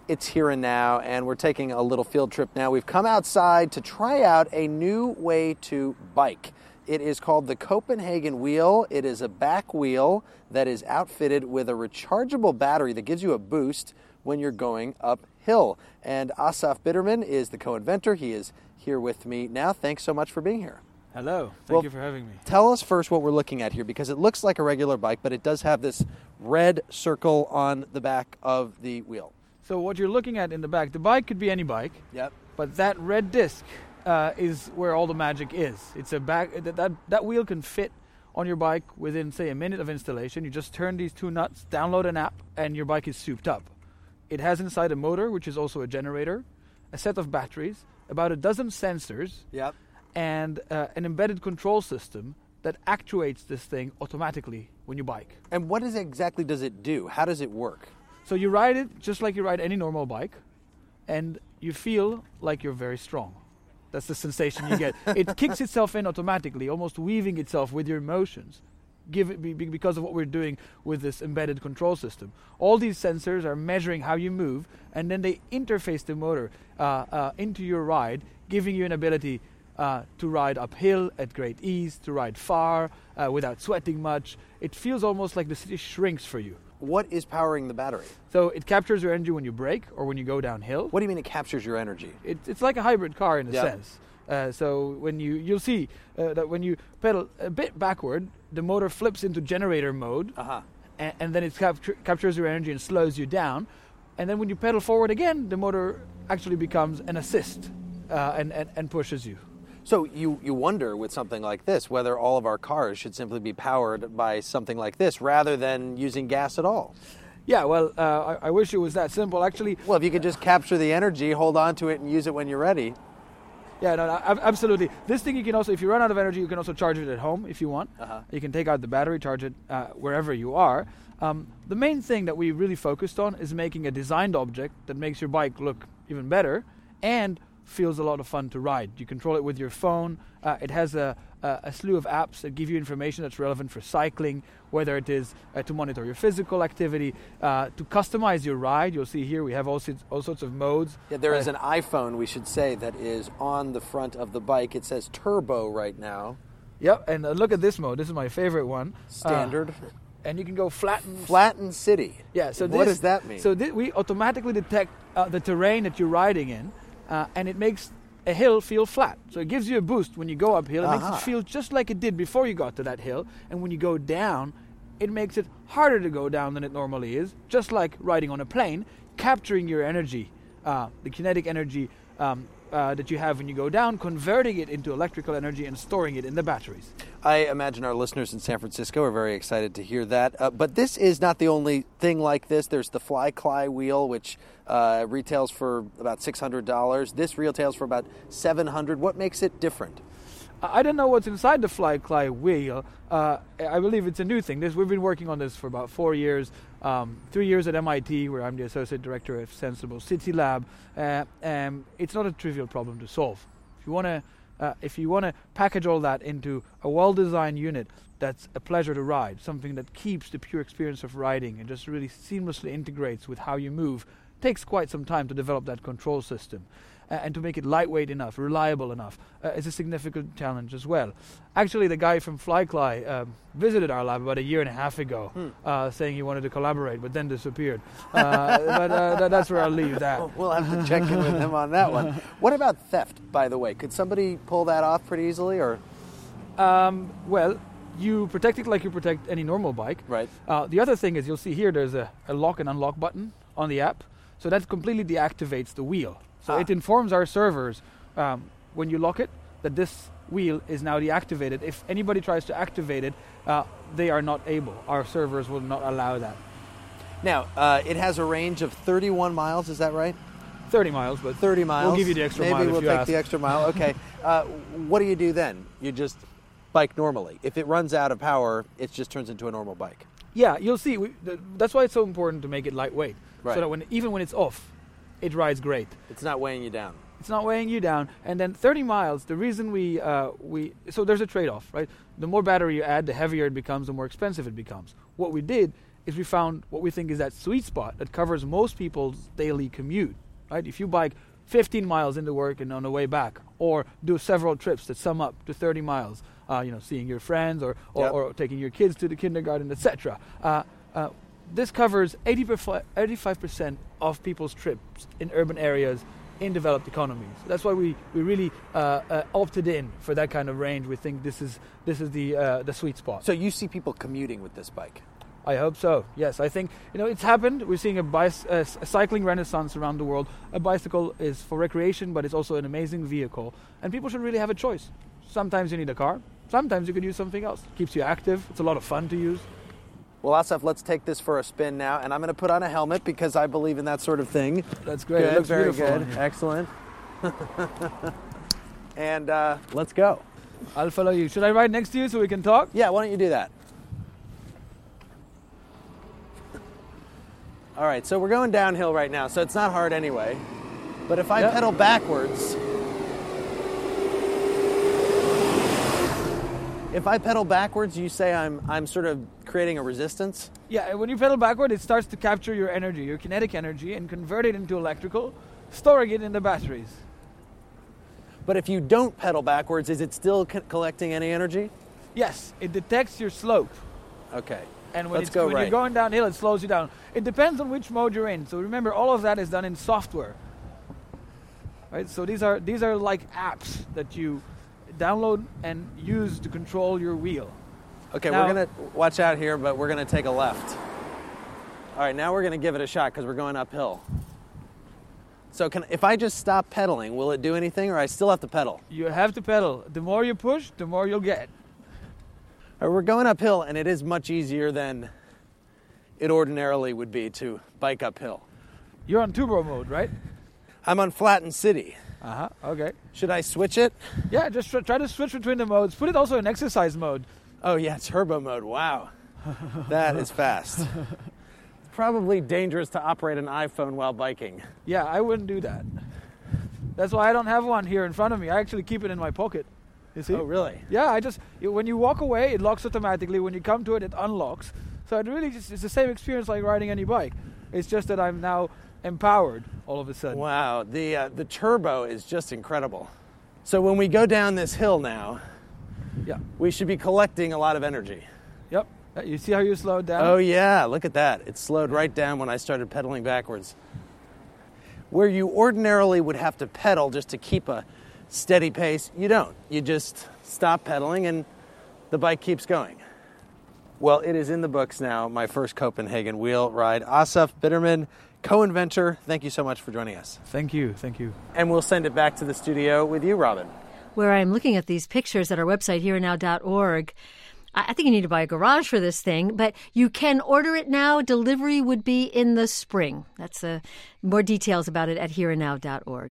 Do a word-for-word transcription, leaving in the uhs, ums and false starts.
It's here and now, and we're taking a little field trip now. We've come outside to try out a new way to bike. It is called the Copenhagen Wheel. It is a back wheel that is outfitted with a rechargeable battery that gives you a boost when you're going uphill. And Asaf Bitterman is the co-inventor. He is here with me now. Thanks so much for being here. Hello. Thank well, you for having me. Tell us first what we're looking at here, because it looks like a regular bike, but it does have this red circle on the back of the wheel. So what you're looking at in the back, the bike could be any bike. Yep. But that red disc uh, is where all the magic is. It's a back that, that that wheel can fit on your bike within, say, a minute of installation. You just turn these two nuts, download an app, and your bike is souped up. It has inside a motor, which is also a generator, a set of batteries, about a dozen sensors. Yep. And uh, an embedded control system that actuates this thing automatically when you bike. And what is it exactly does it do? How does it work? So you ride it just like you ride any normal bike, and you feel like you're very strong. That's the sensation you get. It kicks itself in automatically, almost weaving itself with your emotions, give it be, because of what we're doing with this embedded control system. All these sensors are measuring how you move, and then they interface the motor uh, uh, into your ride, giving you an ability Uh, to ride uphill at great ease, to ride far uh, without sweating much. It feels almost like the city shrinks for you. What is powering the battery? So it captures your energy when you brake or when you go downhill. What do you mean it captures your energy? It, it's like a hybrid car in a yep. sense. Uh, so when you you'll see uh, that when you pedal a bit backward, the motor flips into generator mode, uh-huh. and, and then it captu- captures your energy and slows you down. And then when you pedal forward again, the motor actually becomes an assist uh, and, and and pushes you. So you, you wonder with something like this whether all of our cars should simply be powered by something like this rather than using gas at all. Yeah, well, uh, I, I wish it was that simple. Actually, well, if you could just capture the energy, hold on to it, and use it when you're ready. Yeah, no, no, absolutely. This thing you can also, if you run out of energy, you can also charge it at home if you want. Uh-huh. You can take out the battery, charge it uh, wherever you are. Um, the main thing that we really focused on is making a designed object that makes your bike look even better and feels a lot of fun to ride. You control it with your phone. Uh, it has a, a, a slew of apps that give you information that's relevant for cycling, whether it is uh, to monitor your physical activity, uh, to customize your ride. You'll see here we have all, sorts, all sorts of modes. Yeah, there uh, is an iPhone, we should say, that is on the front of the bike. It says Turbo right now. Yep, and uh, look at this mode. This is my favorite one. Standard. Uh, and you can go flatten. Flatten city. Yeah. So what this, does that mean? So th- we automatically detect uh, the terrain that you're riding in. Uh, and it makes a hill feel flat. So it gives you a boost when you go uphill. It uh-huh. makes it feel just like it did before you got to that hill. And when you go down, it makes it harder to go down than it normally is. Just like riding on a plane, capturing your energy, uh, the kinetic energy um, uh, that you have when you go down, converting it into electrical energy and storing it in the batteries. I imagine our listeners in San Francisco are very excited to hear that. Uh, but this is not the only thing like this. There's the FlyCly wheel, which uh, retails for about six hundred dollars. This retails for about seven hundred dollars. What makes it different? I don't know what's inside the FlyCly wheel. Uh, I believe it's a new thing. This, we've been working on this for about four years, um, three years at M I T, where I'm the associate director of Sensible City Lab. Uh, um, it's not a trivial problem to solve. If you want to, uh, if you want to package all that into a well-designed unit that's a pleasure to ride, something that keeps the pure experience of riding and just really seamlessly integrates with how you move, takes quite some time to develop that control system. Uh, and to make it lightweight enough, reliable enough, uh, is a significant challenge as well. Actually, the guy from FlyCly um, visited our lab about a year and a half ago, hmm. uh, saying he wanted to collaborate, but then disappeared. Uh, but uh, th- that's where I'll leave that. Well, we'll have to check in with him on that one. What about theft, by the way? Could somebody pull that off pretty easily, or? Um, well, you protect it like you protect any normal bike. Right. Uh, the other thing is, you'll see here, there's a, a lock and unlock button on the app, so that completely deactivates the wheel. So ah. it informs our servers um, when you lock it that this wheel is now deactivated. If anybody tries to activate it, uh, they are not able. Our servers will not allow that. Now, uh, it has a range of thirty-one miles, is that right? thirty miles, but thirty miles. We'll give you the extra Maybe mile if we'll you take ask. the extra mile. Okay. uh, what do you do then? You just bike normally. If it runs out of power, it just turns into a normal bike. Yeah, you'll see. We, th- that's why it's so important to make it lightweight. Right. So that when even when it's off, it rides great. It's not weighing you down. It's not weighing you down. And then thirty miles, the reason we, uh, we so there's a trade-off, right? The more battery you add, the heavier it becomes, the more expensive it becomes. What we did is we found what we think is that sweet spot that covers most people's daily commute. Right? If you bike fifteen miles into work and on the way back, or do several trips that sum up to thirty miles, uh, you know, seeing your friends or or, Yep. or taking your kids to the kindergarten, et cetera. Uh, uh, this covers eighty-five percent of people's trips in urban areas in developed economies. So that's why we we really uh, uh, opted in for that kind of range. We think this is this is the uh, the sweet spot. So you see people commuting with this bike. I hope so. Yes, I think you know it's happened. We're seeing a, bice- a, a cycling renaissance around the world. A bicycle is for recreation, but it's also an amazing vehicle, and people should really have a choice. Sometimes you need a car. Sometimes you could use something else. Keeps you active. It's a lot of fun to use. Well, Asaf, let's take this for a spin now, and I'm going to put on a helmet because I believe in that sort of thing. That's great. Good, It looks very beautiful. good, excellent. And uh, let's go. I'll follow you. Should I ride next to you so we can talk? Yeah, why don't you do that? All right, so we're going downhill right now, so it's not hard anyway. But if I Yep. pedal backwards, if I pedal backwards, you say I'm I'm sort of creating a resistance? Yeah, when you pedal backward, it starts to capture your energy, your kinetic energy, and convert it into electrical, storing it in the batteries. But if you don't pedal backwards, is it still co- collecting any energy? Yes, it detects your slope. Okay. And when, Let's it's, go when right. you're going downhill, it slows you down. It depends on which mode you're in. So remember, all of that is done in software. Right? So these are these are like apps that you download and use to control your wheel. Okay, Now- we're going to watch out here, but we're going to take a left. All right, now we're going to give it a shot because we're going uphill. So can, if I just stop pedaling, will it do anything, or I still have to pedal? You have to pedal. The more you push, the more you'll get. All right, we're going uphill, and it is much easier than it ordinarily would be to bike uphill. You're on turbo mode, right? I'm on Flattened City. Uh-huh, okay. Should I switch it? Yeah, just try, try to switch between the modes. Put it also in exercise mode. Oh, yeah, turbo mode. Wow. That is fast. Probably dangerous to operate an iPhone while biking. Yeah, I wouldn't do that. That's why I don't have one here in front of me. I actually keep it in my pocket. You see? Oh, really? Yeah, I just you- when you walk away, it locks automatically. When you come to it, it unlocks. So it really just it's the same experience like riding any bike. It's just that I'm now empowered all of a sudden. Wow, the uh, the turbo is just incredible. So when we go down this hill now, Yeah. we should be collecting a lot of energy. Yep. Uh, You see how you slowed down? Oh yeah, look at that. It slowed right down when I started pedaling backwards. Where you ordinarily would have to pedal just to keep a steady pace, you don't. You just stop pedaling and the bike keeps going. Well, it is in the books now, my first Copenhagen wheel ride. Asaf Bitterman, co-inventor, thank you so much for joining us. Thank you. Thank you. And we'll send it back to the studio with you, Robin. Where I'm looking at these pictures at our website, here and now dot org. I I think you need to buy a garage for this thing, but you can order it now. Delivery would be in the spring. That's uh, more details about it at here and now dot org.